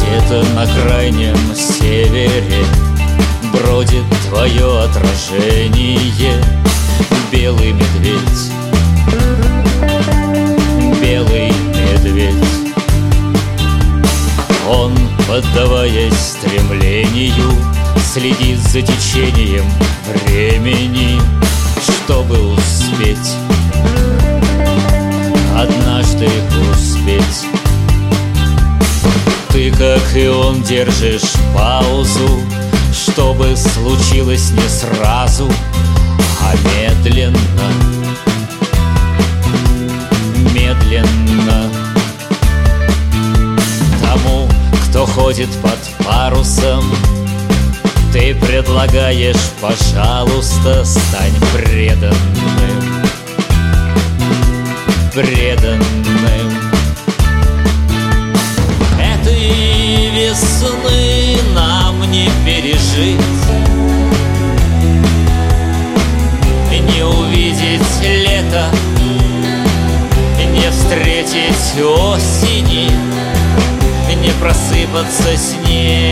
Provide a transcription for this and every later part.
Где-то на крайнем севере бродит твое отражение. Белый медведь, белый медведь. Он, поддаваясь стремлению, следит за течением времени, чтобы успеть, однажды успеть. Ты, как и он, держишь паузу, чтобы случилось не сразу, а медленно, медленно. Тому, кто ходит под парусом, ты предлагаешь: пожалуйста, стань преданным, преданным. Этой весны нам не пережить, не увидеть лето, не встретить осени, не просыпаться снегом.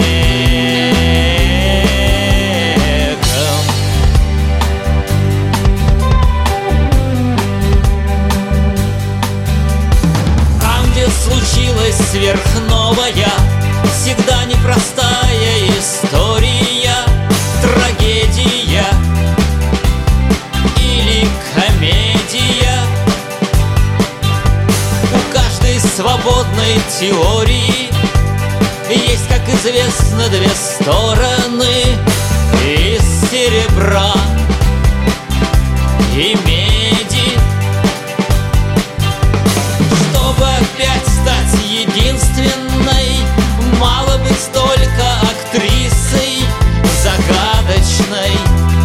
Там, где случилась сверхновая, всегда непростая история, трагедия или комедия. У каждой свободной теории есть, как известно, две стороны: из серебра и меди. Чтобы опять стать единственной, мало быть только актрисой загадочной,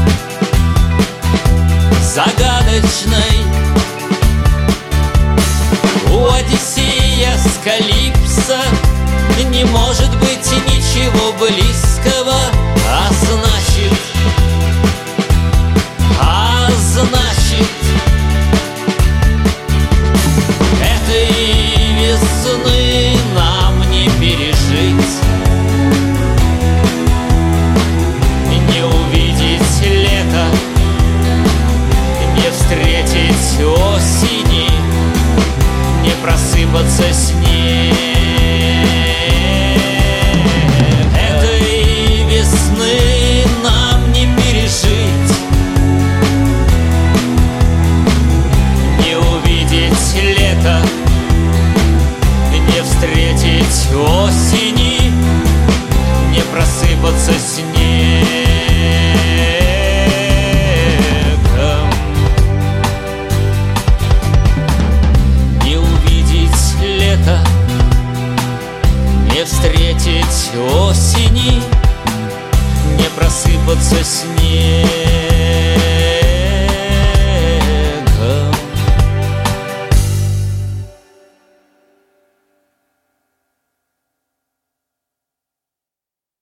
загадочной. У Одиссея с Калипсо не может быть ничего близкого, а значит, этой весны нам не пережить, не увидеть лето, не встретить осени, не просыпаться снегом. Этой весны нам не пережить, не увидеть лето, не встретить осени, не просыпаться снегом. Не увидеть лето, не встретить осени, не просыпаться снегом.